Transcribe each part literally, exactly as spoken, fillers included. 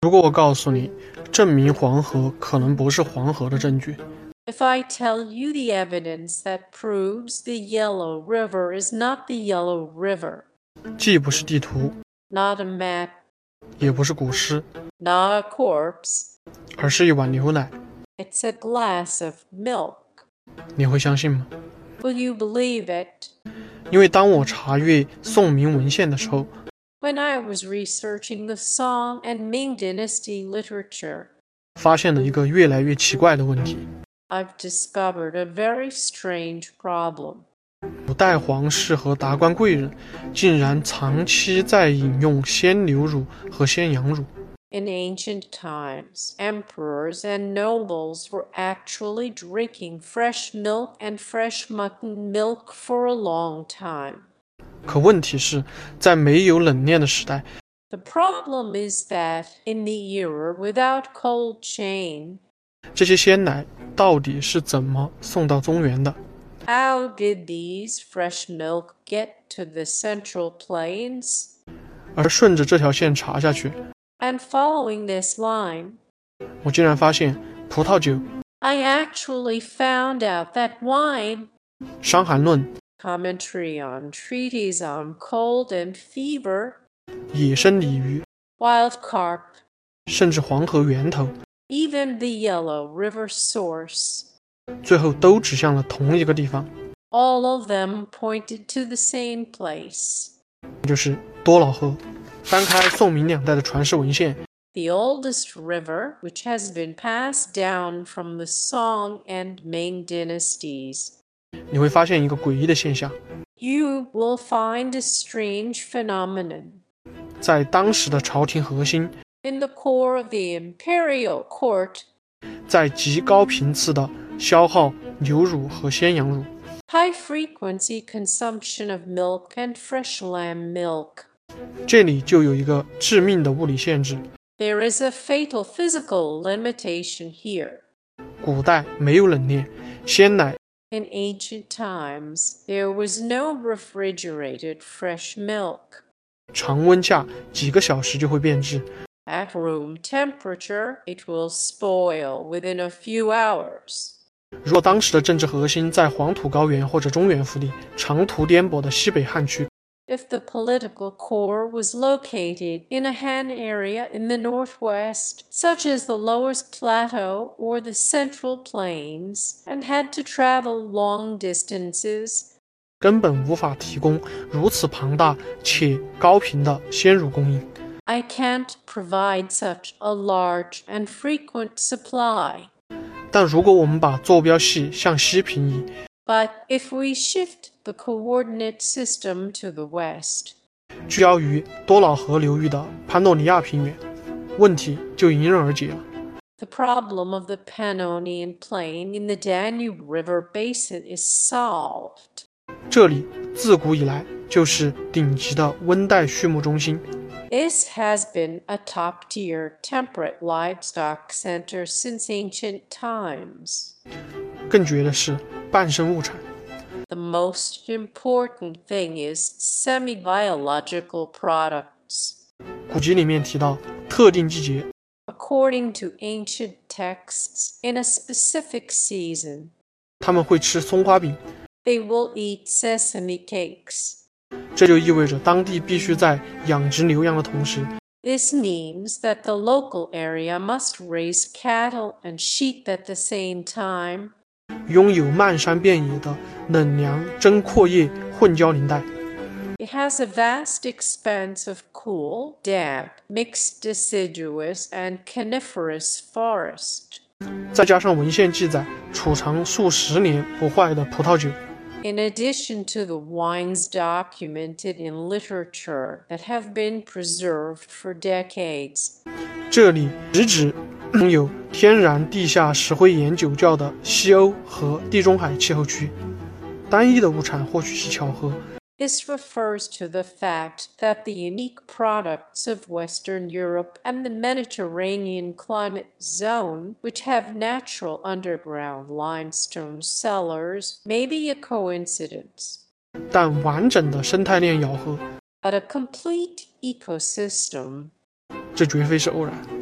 如果我告诉你，证明黄河可能不是黄河的证据 If I tell you the evidence that proves the Yellow River is not the Yellow River, 既不是地图， not a map, 也不是古诗， not a corpse, 而是一碗牛奶， it's a glass of milk, 你会相信吗？ will you believe it? 因为当我查阅宋明文献的时候， When I was researching the Song and Ming Dynasty literature, 发现了一个越来越奇怪的问题： I've discovered a very strange problem. 古代皇室和达官贵人竟然长期在饮用鲜牛乳和鲜羊乳。 In ancient times, emperors and nobles were actually drinking fresh milk and fresh mutton milk for a long time. 可问题是，在没有冷链的时代， The problem is that in the era without cold chain, 这些鲜奶到底是怎么送到中原的？ how did these fresh milk get to the Central Plains? 而顺着这条线查下去， And following this line, 我竟然发现葡萄酒、 I actually found out that wine, 伤寒论、 commentary on treatise on cold and fever, 野生鲤鱼， wild carp, 甚至黄河源头， even the Yellow River source, 最后都指向了同一个地方， all of them pointed to the same place. 就是多瑙河。翻开宋明两代的传世文献， The oldest river, which has been passed down from the Song and Ming dynasties, 你会发现一个诡异的现象： you will find a strange phenomenon. 在当时的朝廷核心， In the core of the imperial court, 在极高频次的消耗牛乳和鲜羊乳， high-frequency consumption of milk and fresh lamb milk. 这里就有一个致命的物理限制。 There is a fatal physical limitation here. 古代没有冷链，鲜奶 In ancient times, there was no refrigerated fresh milk. 常温下几个小时就会变质， At room temperature, it will spoil within a few hours. 如果当时的政治核心在黄土高原或者中原腹地，长途颠簸的西北汉区， If the political core was located in a Han area in the northwest, such as the lowest plateau or the central plains, and had to travel long distances, 根本无法提供如此庞大且高频的鲜乳供应。 I can't provide such a large and frequent supply. 但如果我们把坐标系向西平移， But if we shift the coordinate system to the west, 聚焦于多瑙河流域的潘诺尼亚平原，问题就迎刃而解了。 the problem of the Pannonian Plain in the Danube River basin is solved. 这里自古以来就是顶级的温带畜牧中心， This has been a top-tier temperate livestock center since ancient times. 更绝的是半生物产。 The most important thing is semi-biological products. 古籍里面提到特定季节， According to ancient texts, in a specific season, 他们会吃松花饼， they will eat sesame cakes. 这就意味着当地必须在养殖牛羊的同时， This means that the local area must raise cattle and sheep at the same time. 拥有漫山遍野的冷凉针阔叶混交林带。 It has a vast expanse of cool, damp, mixed deciduous and coniferous forest. 再加上文献记载储藏数十年不坏的葡萄酒， In addition to the wines documented in literature that have been preserved for decades, 这里直指拥有天然地下石灰岩酒窖的西欧和地中海气候区。单一的物产或许是巧合， this refers to the fact that the unique products of Western Europe and the Mediterranean climate zone, which have natural underground limestone cellars, may be a coincidence. 但完整的生态链咬合， But a complete ecosystem, 这绝非是偶然。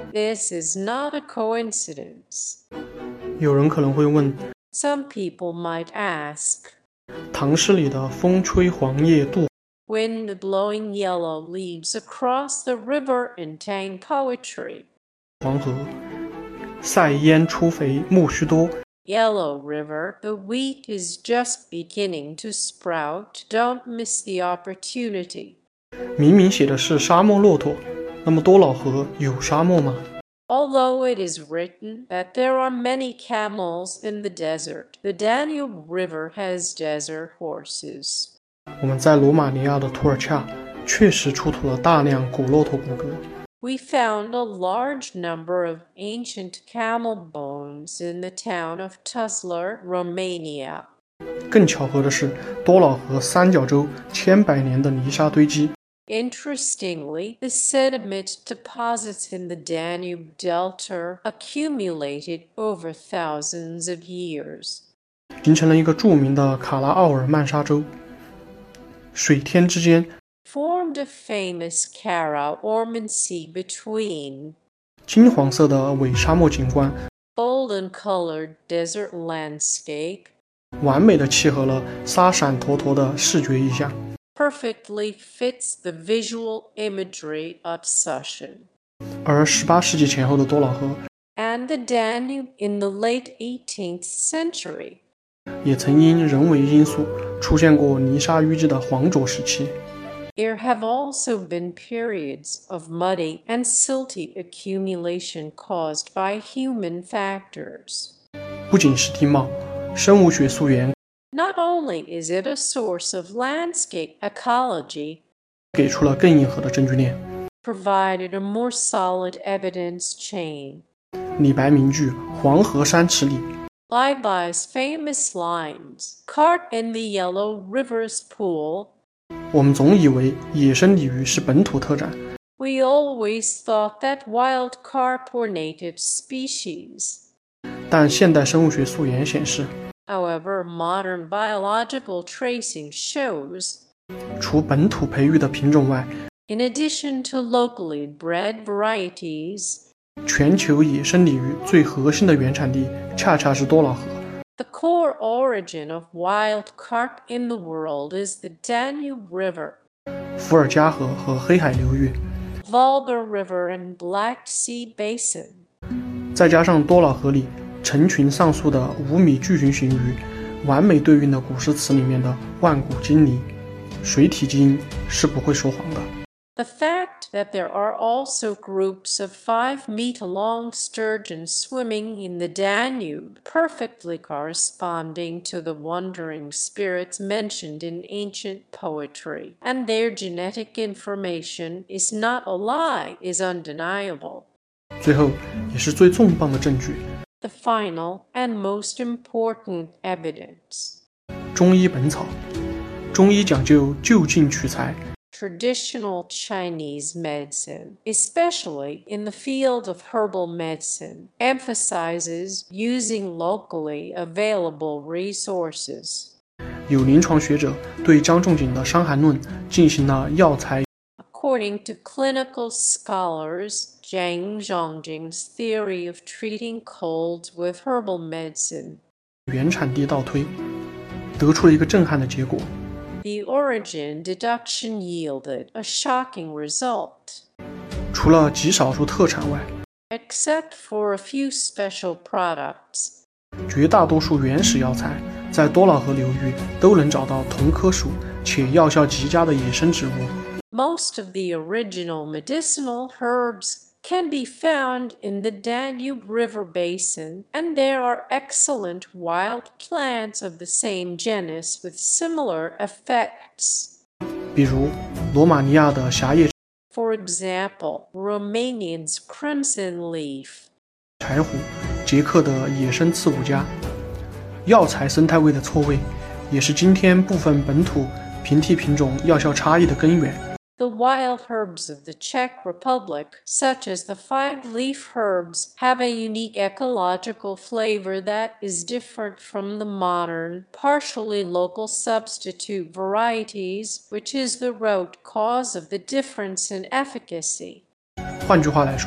This is not a coincidence. 有人可能会问， Some people might ask, 唐诗里的风吹黄叶渡 wind blowing yellow leaves across the river in Tang poetry. 黄河，塞烟初肥木须多 Yellow River, the wheat is just beginning to sprout. Don't miss the opportunity. 明明写的是沙漠骆驼，那么多瑙河有沙漠吗？ Although it is written that there are many camels in the desert, the Danube River has desert horses. 我们在罗马尼亚的图尔恰确实出土了大量古骆驼骨骼。 We found a large number of ancient camel bones in the town of Tuzla, Romania. 更巧合的是，多瑙河三角洲千百年的泥沙堆积， Interestingly, the sediment deposits in the Danube Delta accumulated over thousands of years. 形成了一个著名的卡拉奥尔曼沙洲。水天之间， Formed a famous Kara-Orman Sea between 金黄色的伪沙漠景观， golden-colored desert landscape, 完美的契合了沙闪陀陀的视觉意象。 perfectly fits the visual imagery of Sushan. 而十八世纪前后的多瑙河 And the Danube in the late eighteenth century. 也曾因人为因素出现过泥沙淤积的黄浊时期。 There have also been periods of muddy and silty accumulation caused by human factors. 不仅是地貌，生物学溯源 Not only is it a source of landscape ecology, 给出了更硬核的证据链。 provided a more solid evidence chain. 李白名句“黄河三尺里 Liby's famous lines, Carp in the Yellow River's pool,”， 我们总以为野生鲤鱼是本土特产， we always thought that wild carp were native species. 但现代生物学溯源显示， However, modern biological tracing shows, 除本土培育的品种外， in addition to locally bred varieties, 全球野生鲤鱼最核心的原产地恰恰是多瑙河。 the core origin of wild carp in the world is the Danube River, 伏尔加河和黑海流域， Volga River, and Black Sea Basin. 再加上多瑙河里成群上溯的五米巨型鲟鱼，完美对应了古诗词里面的万古金鳞。水体基因是不会说谎的。 The fact that there are also groups of five-meter-long sturgeon swimming in the Danube, perfectly corresponding to the wandering spirits mentioned in ancient poetry, and their genetic information is not a lie, is undeniable. 最后，也是最重磅的证据， The final and most important evidence. 中医本草。中医讲究就近取材， Traditional Chinese medicine, especially in the field of herbal medicine, emphasizes using locally available resources. 有临床学者对张仲景的《伤寒论》进行了药材 According to clinical scholars, Zhang Zhongjing's theory of treating colds with herbal medicine, 原产地倒推，得出了一个震撼的结果。 the origin deduction yielded a shocking result. 除了极少数特产外， Except for a few special products, 绝大多数原始药材在多瑙河流域都能找到同科属且药效极佳的野生植物。 most of the original medicinal herbs can be found in the Danube River basin, and there are excellent wild plants of the same genus with similar effects. 比如罗马尼亚的狭叶 For example, Romanian's crimson leaf. 柴胡，捷克的野生刺骨家。药材生态位的错位，也是今天部分本土平替品种药效差异的根源。 The wild herbs of the Czech Republic, such as the five-leaf herbs, have a unique ecological flavor that is different from the modern, partially local substitute varieties, which is the root cause of the difference in efficacy. 换句话来说，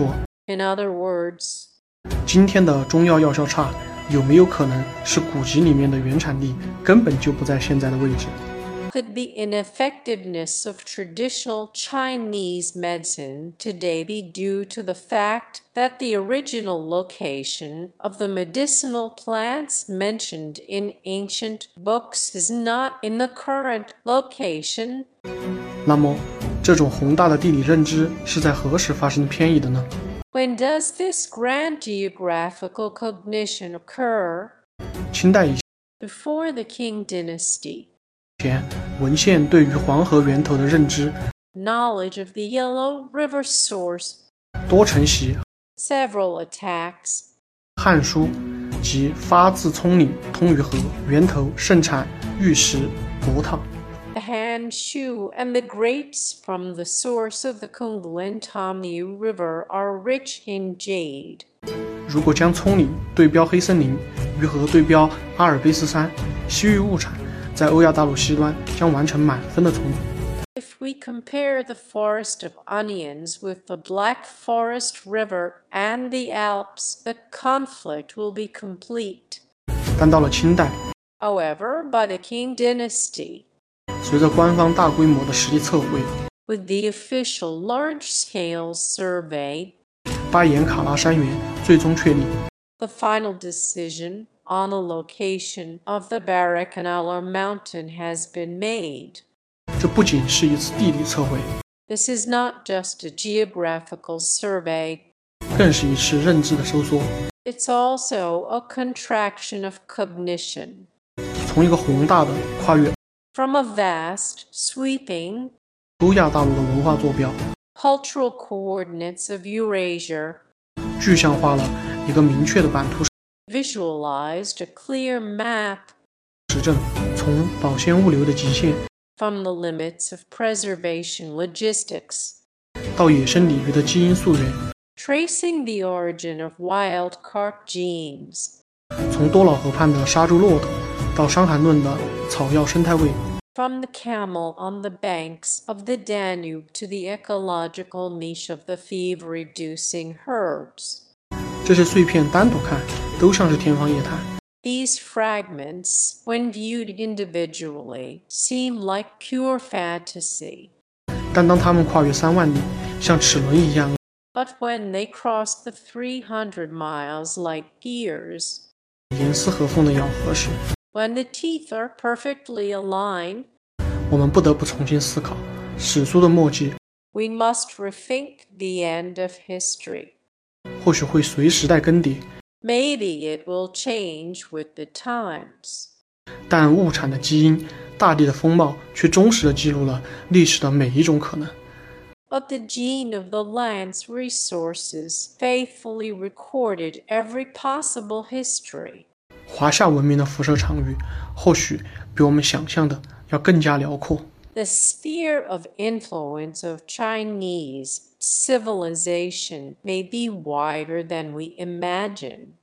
In other words, 今天的中药药效差，有没有可能是古籍里面的原产地根本就不在现在的位置？ could the ineffectiveness of traditional Chinese medicine today be due to the fact that the original location of the medicinal plants mentioned in ancient books is not in the current location? 那么，这种宏大的地理认知是在何时发生偏移的呢？ When does this grand geographical cognition occur? 清代以 Before the Qing dynasty. 前，文献对于黄河源头的认知， Knowledge of the Yellow River source. 多承袭 Several attacks. 《汉书》及发自葱岭，通于河，源头盛产玉石、柏糖。 The Han Shu and the grapes from the source of the Kunglen Tomyu River are rich in jade. 如果将葱岭对标黑森林，与河对标阿尔卑斯山，西域物产在欧亚大陆西端将完成满分的充足。 If we compare the forest of onions with the Black Forest River and the Alps, the conflict will be complete. 但到了清代， However, by the Qing dynasty, 随着官方大规模的实地测绘， with the official large-scale survey, 巴颜卡拉山源最终确立。 the final decision on the location of the Barackanala Mountain has been made. 这不仅是一次地理测绘， This is not just a geographical survey. 更是一次认知的收缩。 It's also a contraction of cognition. 从一个宏大的跨越 From a vast, sweeping, 欧亚大陆的文化坐标， cultural coordinates of Eurasia, 具象化了一个明确的版图 visualized a clear map 实证，从保鲜物流的极限 from the limits of preservation logistics, 到野生鲤鱼的基因溯源， tracing the origin of wild carp genes, 从多瑙河畔的杀猪骆驼到伤寒论的草药生态位， from the camel on the banks of the Danube to the ecological niche of the fever-reducing herbs. 这些碎片单独看都像是天方夜谭， These fragments, when viewed individually, seem like pure fantasy. 但当它们跨越三万里，像齿轮一样 But when they cross the three hundred miles like gears, 严丝合缝地咬合时， when the teeth are perfectly aligned, 我们不得不重新思考史书的墨迹， we must rethink the end of history. 或许会随时代更迭， Maybe it will change with the times. 但物产的基因、大地的风貌却忠实地记录了历史的每一种可能。 But the gene of the land's resources faithfully recorded every possible history. 华夏文明的辐射场域，或许比我们想象的要更加辽阔。 The sphere of influence of Chinese civilization may be wider than we imagine.